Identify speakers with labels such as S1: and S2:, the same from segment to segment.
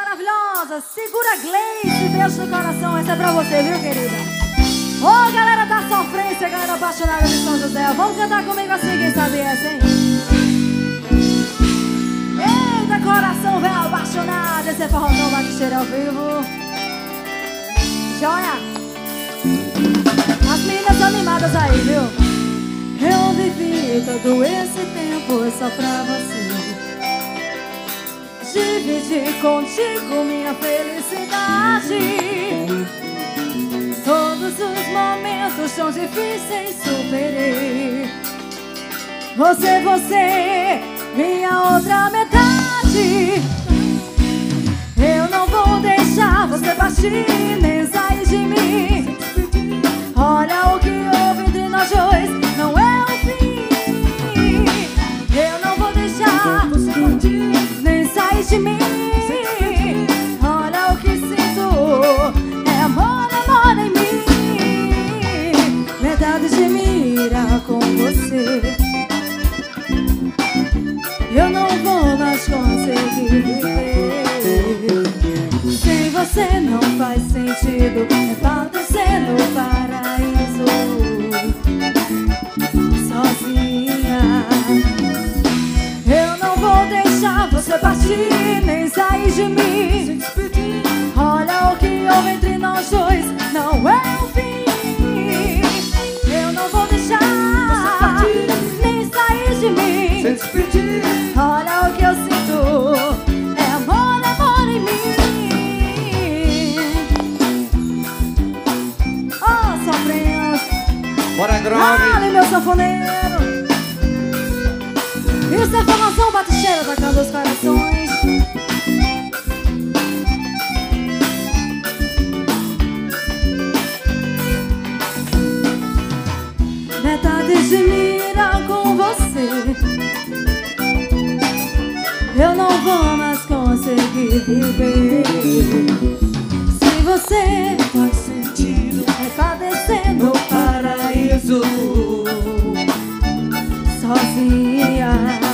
S1: maravilhosa. Segura Gleice, beijo no coração. Essa é pra você, viu, querida? Ô, galera da sofrência, galera apaixonada de São José. Vamos cantar comigo assim, quem sabe essa, hein? Eita, coração velho apaixonado. Esse é forrozão bate-cheiro ao vivo. Joia! As meninas animadas aí, viu? Eu vivi todo esse tempo só pra você. Dividir contigo minha felicidade. Todos os momentos tão difíceis superei. Você, minha outra metade. Eu não vou deixar você partir nem sair de mim. Olha o que houve entre nós dois, não é o fim. Eu não vou deixar você partir nem sair de mim. Olha o que sinto, é amor, amor em mim. Metade de mim irá com você. Eu não vou mais conseguir viver. Sem você não faz sentido. É padecer no paraíso sozinha. Eu não vou deixar você partir nem sair de mim. Olha o que houve entre nós dois, não é o fim. Eu não vou deixar você partir nem sair de mim. Sem despedir. Olha o que eu sinto, é amor, amor em mim. Oh, sofrência.
S2: Bora, Grove.
S1: Vale, meu sanfoneiro. Isso é formação bate-cheiro, tocando os corações. Metade de mim irá com você. Eu não vou mais conseguir viver. Se você faz sentido, é padecer no paraíso sozinha.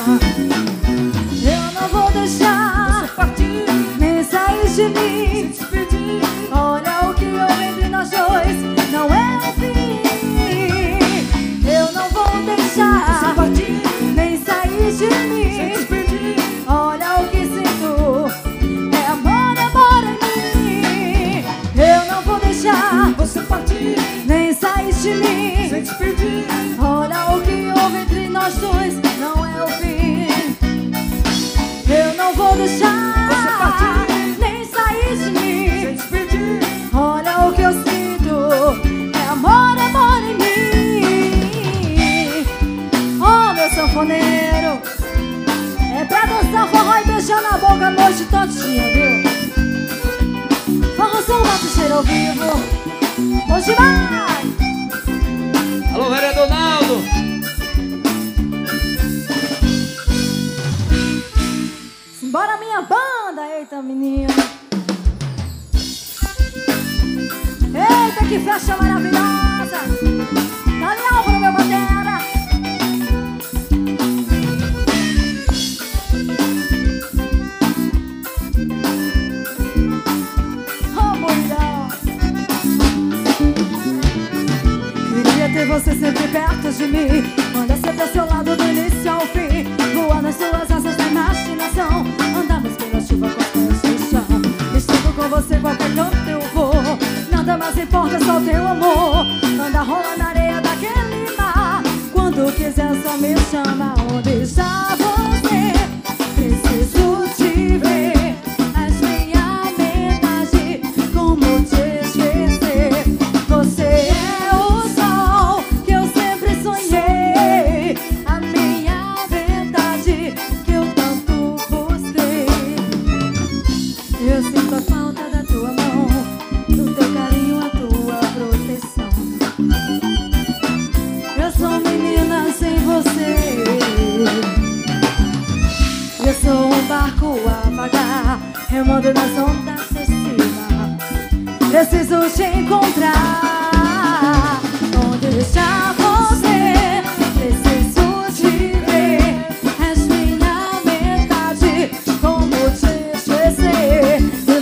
S1: Eu não vou deixar você partir nem sair de mim. Olha o que houve entre nós dois, não é o fim. Eu não vou deixar você partir nem sair de mim. Olha o que sinto, é amor, amor em mim. Eu não vou deixar você partir nem sair de mim. Sem despedir. Olha o que houve entre nós dois, não é o fim. Eu não vou deixar você partir nem sair de mim. Sem despedir. Olha o que eu sinto, é amor, amor em mim. Oh, meu sanfoneiro, é pra dançar forró e beijar na boca a noite todinha, viu? Forrozão bate-cheiro ao vivo. Hoje vai!
S2: Alô, vereador Naldo.
S1: Simbora minha banda, eita menina. Eita que festa maravilhosa. Dá-lhe Álvaro, meu batera. Oh, mulher. Queria ter você sempre perto de mim. Olha sempre ao seu lado do início ao fim. Voar nas suas asas da imaginação. Andamos pela chuva com os pés no chão. Estou com você qualquer canto eu vou. Nada mais importa, só o teu amor. Anda rola na areia daquele mar. Quando quiser só me chama. Onde está você? Preciso te ver. És minha metade. Como te esquecer? Você é o sol que eu sempre sonhei. A minha verdade que eu tanto busquei. Eu sinto a falta da tua mão, do teu carinho, a tua proteção. Eu sou menina sem você. Eu sou um barco a vagar, remando nas ondas de cima. Preciso te encontrar. Onde está você? Preciso te ver. És minha metade. Como te esquecer?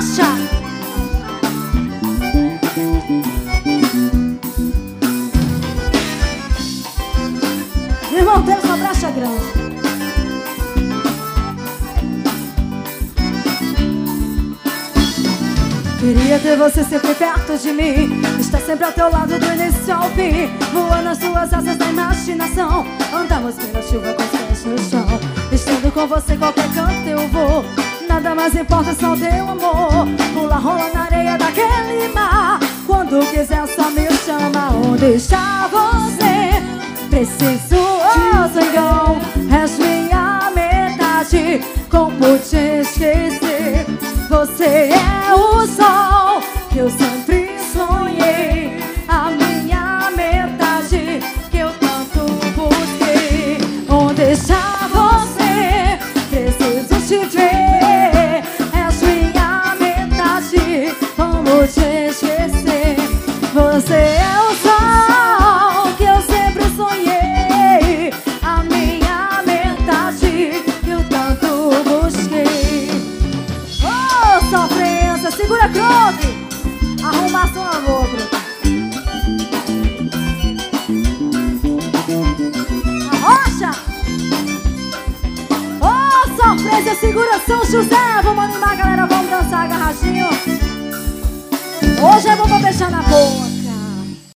S1: Arrocha! Irmão, temos uma bracha grande. Queria ter você sempre perto de mim, estar sempre ao teu lado do início ao fim, voando nas tuas asas da imaginação. Andamos pela chuva com os pés no chão, estando com você qualquer canto eu vou. Nada mais importa, só o teu amor. Pula, rola na areia daquele mar. Quando quiser só me chama. Onde está você? Preciso, oh Senhor, és minha metade. Como te esquecer? Você é o sol que eu sempre sonhei, a minha metade que eu tanto busquei. Onde está você? Preciso te ver. És minha metade, como te esquecer? Você é o sol que eu sempre sonhei, a minha metade que eu tanto busquei. Oh, sofrência, segura Croque, arruma sua amor, Arrocha! Oh, sofrência, segura São José. Vamos animar, galera, vamos dançar agarradinho. Hoje é bom pra fechar na boa.